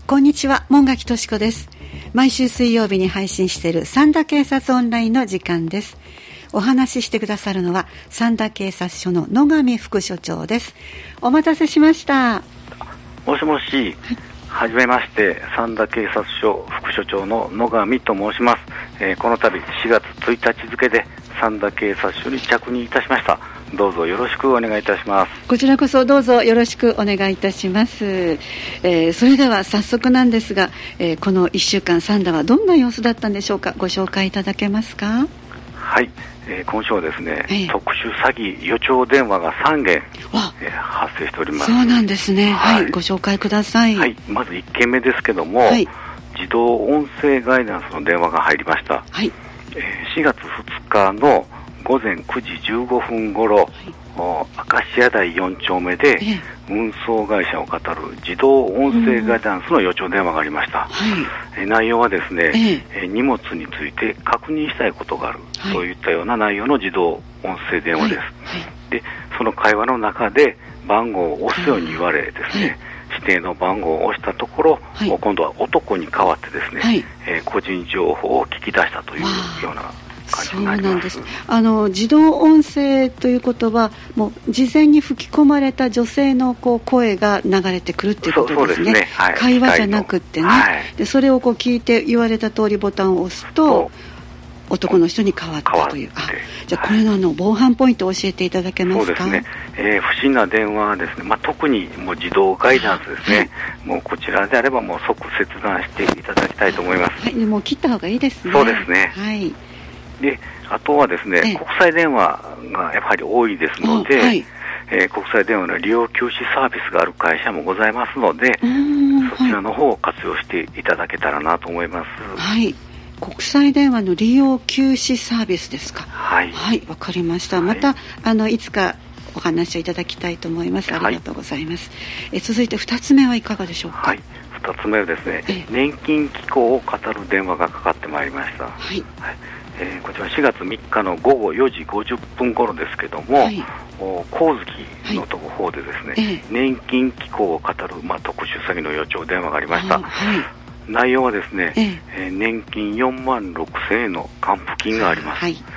こんにちは、門垣敏子です。毎週水曜日に配信している三田警察オンラインの時間です。お話ししてくださるのは三田警察署の野上副署長です。お待たせしました。 もしもし、はじめまして、三田警察署副署長の野上と申します。この度4月1日付で三田警察署に着任いたしました。どうぞよろしくお願いいたします。 こちらこそどうぞよろしくお願いいたします。それでは早速なんですが、この1週間三田はどんな様子だったんでしょうか。ご紹介いただけますか。 はい、今週はですね、特殊詐欺予兆電話が3件、発生しております。 そうなんですね。はい、ご紹介ください。 はい、まず1件目ですけども、自動音声ガイダンスの電話が入りました。4月2日の午前9時15分ごろ、明石家台4丁目で運送会社を語る自動音声ガイダンスの予兆電話がありました。内容はですね、荷物について確認したいことがある、そういったような内容の自動音声電話です。で、その会話の中で番号を押すように言われですね、指定の番号を押したところ、今度は男に変わってですね、個人情報を聞き出したというようなそうなんです。自動音声ということはもう事前に吹き込まれた女性の声が流れてくるっていうことですね。 そうですね、 会話じゃなくってね、でそれを聞いて言われた通りボタンを押すと男の人に変わったという。じゃあこれの防犯ポイントを教えていただけますか。 そうですね、不審な電話はですね、特にもう自動ガイダンスですね、もうこちらであればもう即切断していただきたいと思います。 もう切った方がいいですね。 そうですね。で、あとはですね、国際電話がやはり多いですので、国際電話の利用休止サービスがある会社もございますので、そちらの方を活用していただけたらなと思います。 国際電話の利用休止サービスですか。わかりました。またいつかお話をいただきたいと思います。ありがとうございます。続いて2つ目はいかがでしょうか。 2つ目はですね、年金機構を語る電話がかかってまいりました。こちら4月3日の午後4時50分頃ですけども、光月のとこ方でですね、年金機構を語る、特殊詐欺の予兆電話がありました。内容はですね、年金4万6000円の還付金があります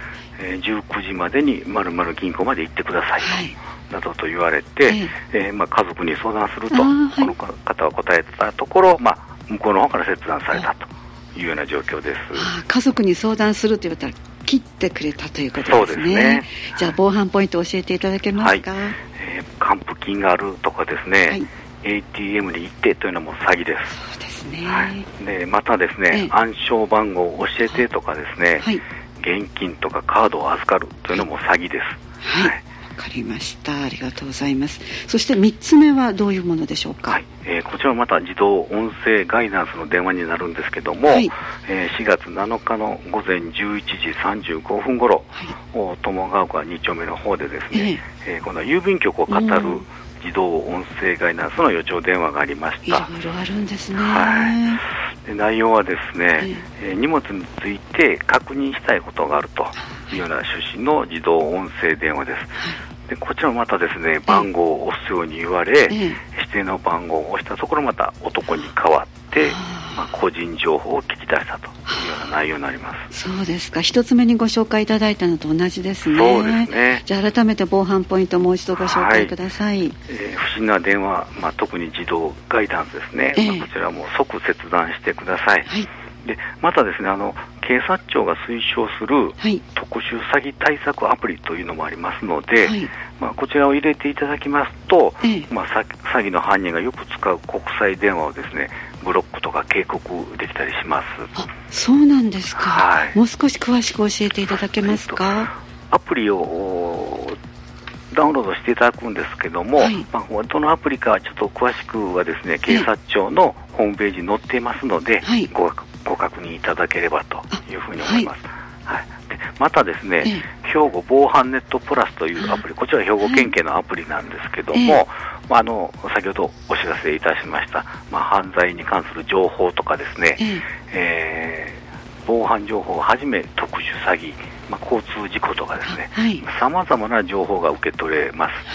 。19時までに〇〇銀行まで行ってくださいと、などと言われて、家族に相談すると、この方は答えたところ、向こうの方から切断されたというような状況です。 家族に相談すると言われたら切ってくれたということですね。そうですね。じゃあ防犯ポイントを教えていただけますか。 還付金があるとかですね、ATM に行ってというのも詐欺です。 そうですね。 でまたですね、暗証番号を教えてとかですね、現金とかカードを預かるというのも詐欺です。わかりました。 ありがとうございます。そして3つ目はどういうものでしょうか。 こちらはまた自動音声ガイダンスの電話になるんですけども、4月7日の午前11時35分頃、友ヶ丘2丁目の方でですね、今度は郵便局を語る自動音声ガイダンスの予兆電話がありました。 いろいろあるんですね。 で内容はですね、荷物について確認したいことがあるというような趣旨の自動音声電話です。でこちらもまたですね、番号を押すように言われ、指定の番号を押したところまた男に変わって、個人情報を聞き出したというような内容になります。 そうですか。一つ目にご紹介いただいたのと同じですね。 そうですね。 じゃあ改めて防犯ポイントをもう一度ご紹介ください。 不審な電話、特に自動ガイダンスですね、こちらも即切断してください。でまたですね、警察庁が推奨する特殊詐欺対策アプリというのもありますので、こちらを入れていただきますと、詐欺の犯人がよく使う国際電話をですね、ブロックとか警告できたりします。 そうなんですか。もう少し詳しく教えていただけますか。 アプリをダウンロードしていただくんですけども、どのアプリかちょっと詳しくはですね、警察庁のホームページに載っていますので、ご確認いただければというふうに思います。でまたですね、兵庫防犯ネットプラスというアプリ、こちらは兵庫県警のアプリなんですけども、先ほどお知らせいたしました、犯罪に関する情報とかですね、防犯情報をはじめ特殊詐欺、交通事故とかですね、さまざまな情報が受け取れます。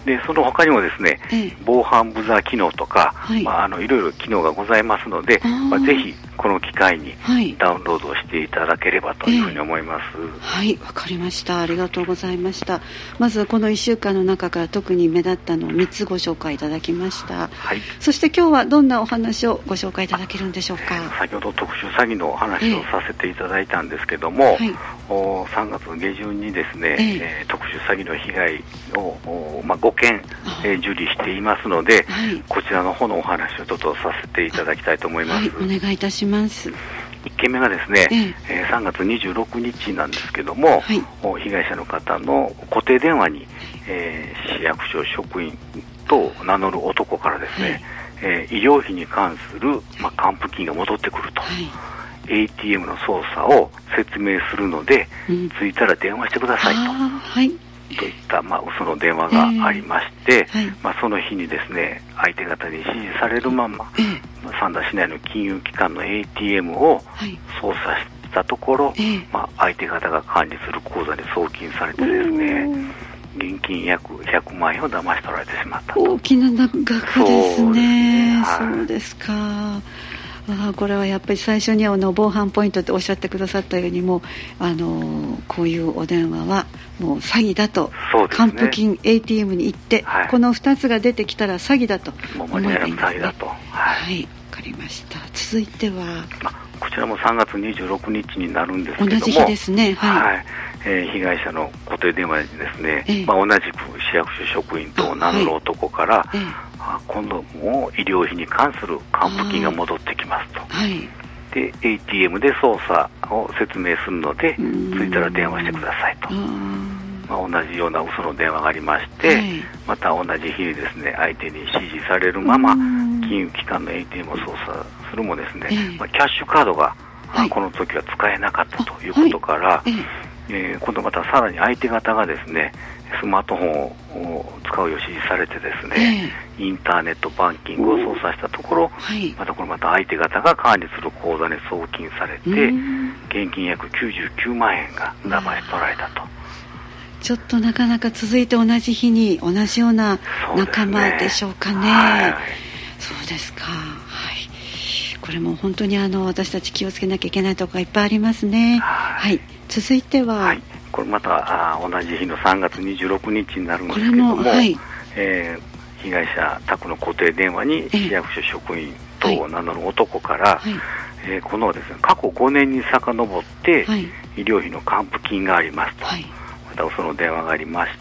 でその他にもですね、防犯ブザー機能とか、いろいろ機能がございますので、ぜひこの機会にダウンロードをしていただければというふうに思います。 はい、わかりました。ありがとうございました。まずこの1週間の中から特に目立ったのを3つご紹介いただきました。そして今日はどんなお話をご紹介いただけるんでしょうか。 先ほど特殊詐欺のお話をさせていただいたんですけども、3月下旬にですね、特殊詐欺の被害を、5件、受理していますので、こちらの方のお話をちょっとさせていただきたいと思います。 お願いいたします。 1件目がですね、3月26日なんですけども、被害者の方の固定電話に、市役所職員と名乗る男からですね、医療費に関する、還付金が戻ってくると、ATM の操作を説明するので、着いたら電話してくださいと、といった、嘘の電話がありまして、その日にですね、相手方に指示されるまま、三田市内の金融機関の ATM を操作したところ、相手方が管理する口座に送金されてですね、現金約100万円を騙し取られてしまったと。 大きな額ですね。そうですか。これはやっぱり最初に防犯ポイントっておっしゃってくださったように、もうこういうお電話はもう詐欺だと、還付金 ATM に行って、この2つが出てきたら詐欺だと思えばいいんですね。詐欺だと。 わかりました。続いては、 こちらも3月26日になるんですけども、 同じ日ですね。 被害者の固定電話にですね、同じく市役所職員と名乗る男から、今度も医療費に関する還付金が戻ってきますと、で ATM で操作を説明するので、着いたら電話してくださいと、同じような嘘の電話がありまして、また同じ日にですね、相手に指示されるまま金融機関の ATM を操作するもですね、キャッシュカードが、この時は使えなかったということから、今度またさらに相手方がですね、スマートフォンを使うよう指示されてですね、インターネットバンキングを操作したところ、また相手方が管理する口座に送金されて、現金約99万円が騙し取られたと。 ちょっとなかなか続いて同じ日に同じような仲間でしょうかね。そうですか。これも本当に私たち気をつけなきゃいけないところがいっぱいありますね。続いては、 これまた同じ日の3月26日になるんですけども、被害者宅の固定電話に市役所職員と名乗る男から、このですね、過去5年に遡って医療費の還付金がありますと、またその電話がありまして、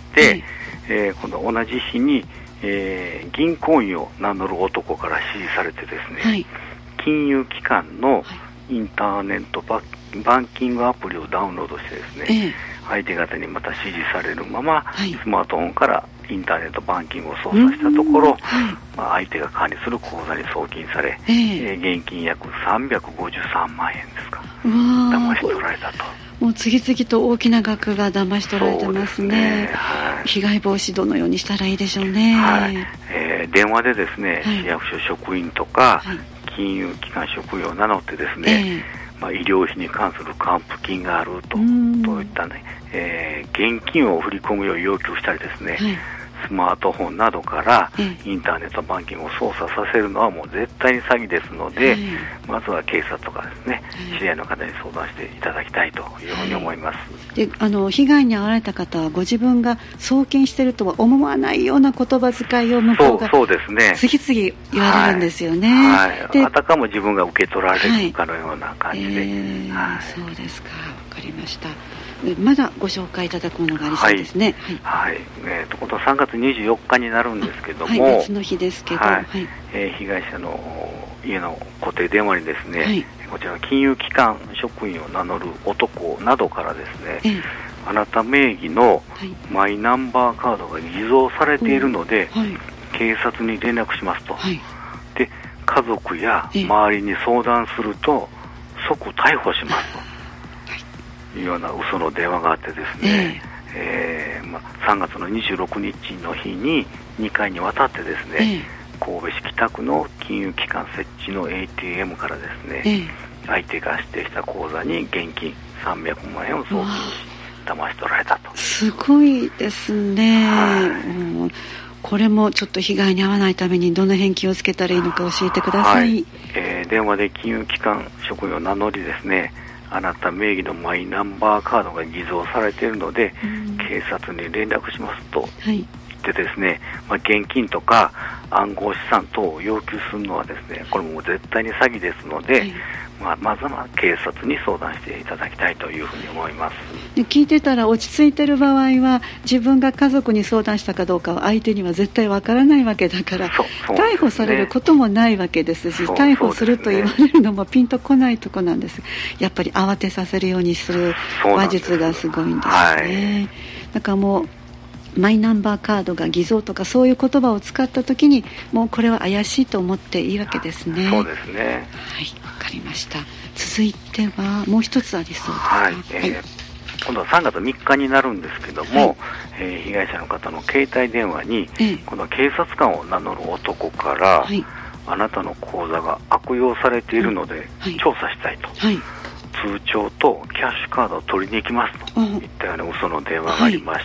今度同じ日に、銀行員を名乗る男から指示されてですね、金融機関のインターネットバンキングアプリをダウンロードしてですね、相手方にまた指示されるまま、スマートフォンからインターネットバンキングを操作したところ、相手が管理する口座に送金され、現金約353万円ですか、騙し取られたと。 もう次々と大きな額が騙し取られてますね。被害防止どのようにしたらいいでしょうね。 電話でですね、市役所職員とか、金融機関職員を名乗ってですね、医療費に関する還付金があるといったね、現金を振り込むよう要求したりですね、スマートフォンなどからインターネットバンキングを操作させるのはもう絶対に詐欺ですので、まずは警察とかですね、知り合いの方に相談していただきたいというふうに思います。 で被害に遭われた方はご自分が送金しているとは思わないような言葉遣いを向こうが次々言われるんですよね。 あたかも自分が受け取られるかのような感じで、 そうですか、わかりました。まだご紹介いただくものがありそうですね。 今度3月24日になるんですけども、 別の日ですけど、 被害者の家の固定電話にですね、こちら金融機関職員を名乗る男などからですね、あなた名義のマイナンバーカードが偽造されているので、警察に連絡しますと、で家族や周りに相談すると即逮捕しますというような嘘の電話があってですね、3月の26日の日に2回にわたってですね、神戸市北区の金融機関設置の ATM からですね、相手が指定した口座に現金300万円を送金し騙し取られたと。 すごいですね。 これもちょっと被害に遭わないためにどの辺気をつけたらいいのか教えてください。 電話で金融機関職員を名乗りですね、あなた名義のマイナンバーカードが偽造されているので、警察に連絡しますと言ってですね、現金とか暗号資産等を要求するのはですね、これも絶対に詐欺ですので、まずは警察に相談していただきたいというふうに思います。 で、聞いてたら落ち着いている場合は自分が家族に相談したかどうかは相手には絶対わからないわけだから、逮捕されることもないわけですし、逮捕すると言われるのもピンとこないとこなんです。やっぱり慌てさせるようにする話術がすごいんですね。だからもうマイナンバーカードが偽造とかそういう言葉を使ったときにもうこれは怪しいと思っていいわけですね。 そうですね。 はい、わかりました。続いてはもう一つありそうですか。 今度は3月3日になるんですけども、被害者の方の携帯電話に、この警察官を名乗る男から、あなたの口座が悪用されているので調査したいと、通帳とキャッシュカードを取りに行きますといったような嘘の電話がありまして、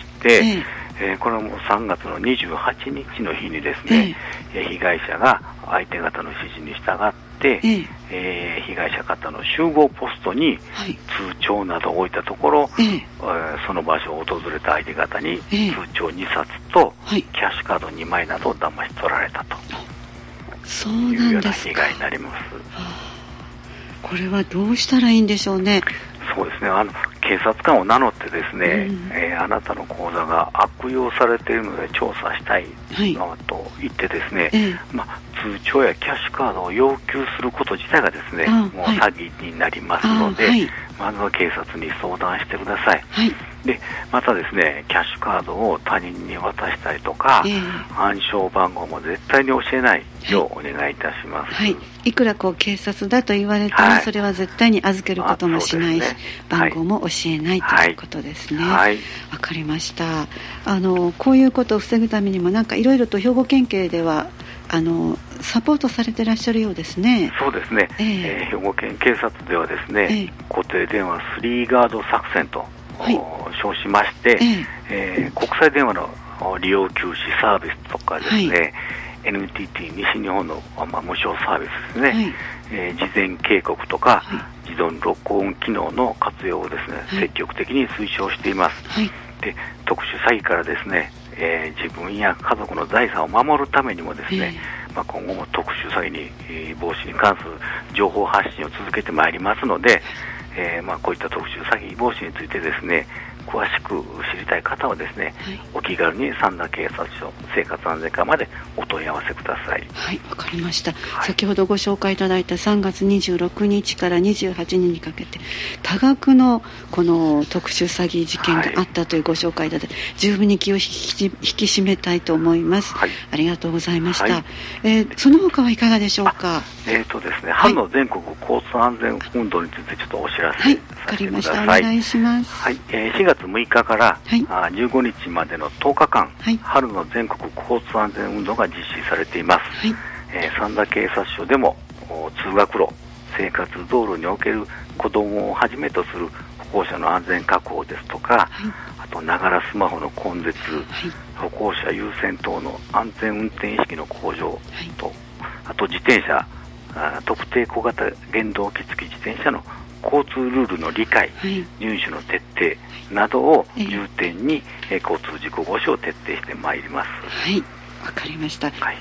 これはもう3月の28日の日にですね、被害者が相手方の指示に従って、被害者方の集合ポストに通帳などを置いたところ、その場所を訪れた相手方に通帳2冊とキャッシュカード2枚などを騙し取られたというような被害になります。 これはどうしたらいいんでしょうね。 そうですね、警察官を名乗ってですね、あなたの口座が悪用されているので調査したいのと言ってですね、通帳やキャッシュカードを要求すること自体がですね、もう詐欺になりますので、まずは警察に相談してください。で、またですね、キャッシュカードを他人に渡したりとか、暗証番号も絶対に教えないようお願いいたします。 いくら警察だと言われても、それは絶対に預けることもしないし、番号も教えないということですね。わかりました。こういうことを防ぐためにもいろいろと兵庫県警ではサポートされていらっしゃるようですね。 そうですね、兵庫県警察ではですね、固定電話3ガード作戦と、称しまして、国際電話の利用休止サービスとかですね、NTT 西日本の、無償サービスですね、事前警告とか、自動録音機能の活用をですね、積極的に推奨しています。で、特殊詐欺からですね、自分や家族の財産を守るためにもですね、今後も特殊詐欺に防止に関する情報発信を続けてまいりますので、こういった特殊詐欺防止についてですね、詳しく知りたい方はですね、お気軽に三田警察署生活安全課までお問い合わせください。 わかりました。先ほどご紹介いただいた3月26日から28日にかけて多額のこの特殊詐欺事件があったというご紹介いただいて、十分に気を引き締めたいと思います。ありがとうございました。その他はいかがでしょうか。 ですね、春の全国交通安全運動についてちょっとお知らせさせてください。 わかりました。お願いします。 4月6日から15日までの10日間、春の全国交通安全運動が実施されています。三田警察署でも通学路、生活道路における子どもをはじめとする歩行者の安全確保ですとか、あとながらスマホの根絶、歩行者優先等の安全運転意識の向上と、あと自転車、特定小型原動機付き自転車の交通ルールの理解、遵守の徹底などを重点に、交通事故防止を徹底してまいります。 わかりました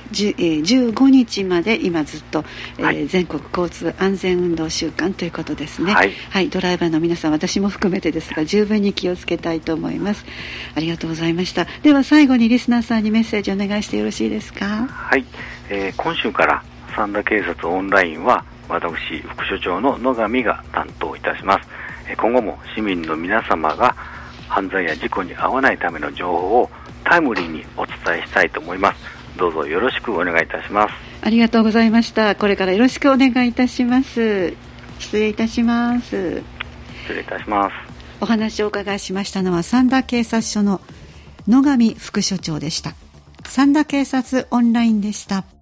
。15日まで今ずっと、全国交通安全運動週間ということですね。ドライバーの皆さん、私も含めてですが十分に気をつけたいと思います。ありがとうございました。では最後にリスナーさんにメッセージお願いしてよろしいですか。 今週から三田警察オンラインは私副所長の野上が担当いたします。今後も市民の皆様が犯罪や事故に遭わないための情報をタイムリーにお伝えしたいと思います。どうぞよろしくお願いいたします。 ありがとうございました。これからよろしくお願いいたします。失礼いたします。 失礼いたします。 お話をお伺いしましたのは三田警察署の野上副所長でした。三田警察オンラインでした。